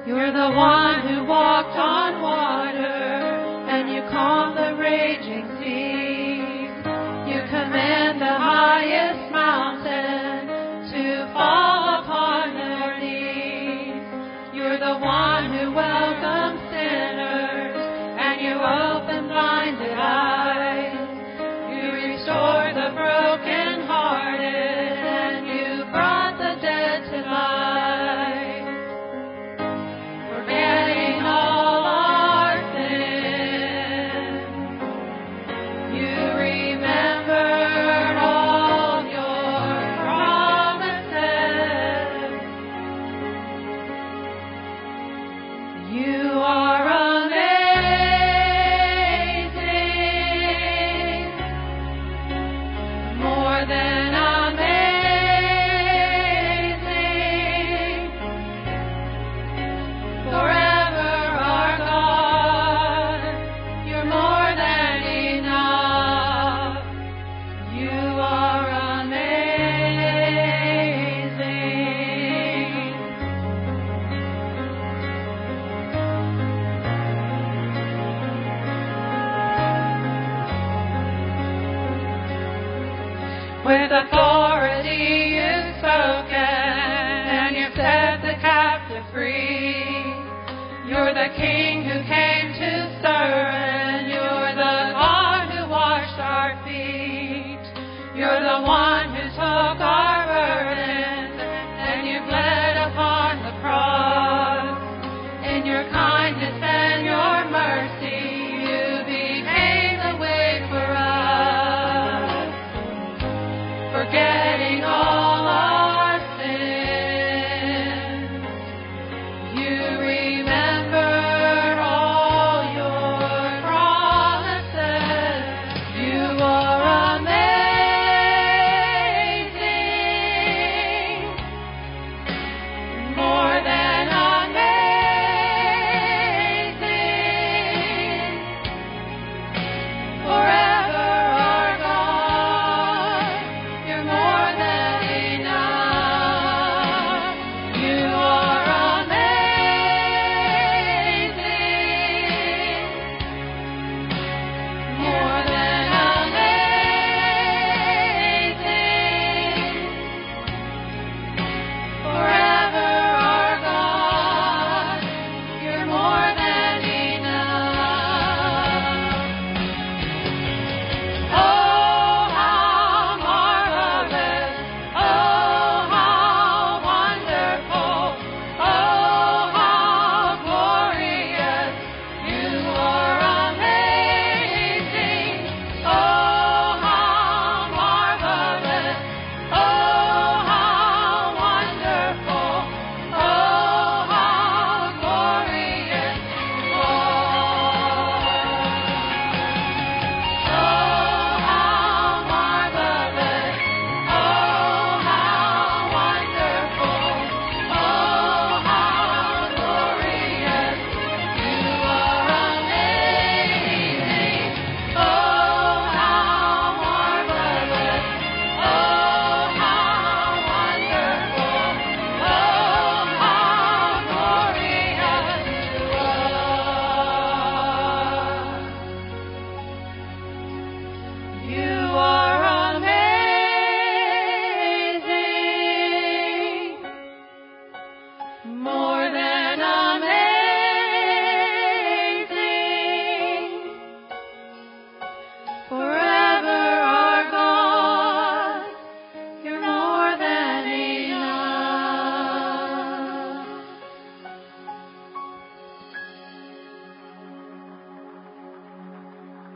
You're the one who walked on water, and you calmed the raging seas. You command the highest mountain to fall upon their knees. You're the one who welcomes sinners, and you open blinded eyes. You restore the brokenhearted, and you brought the dead to life. Forgetting all our sin, you remembered all your promises. You are amazing, more than amazing. Forever our God, you're more than enough. You are amazing. With authority you've spoken, and you've set the captive free. You're the King who came to serve, you're the God who washed our feet. You're the one who took our burdens, and you bled upon the cross. In your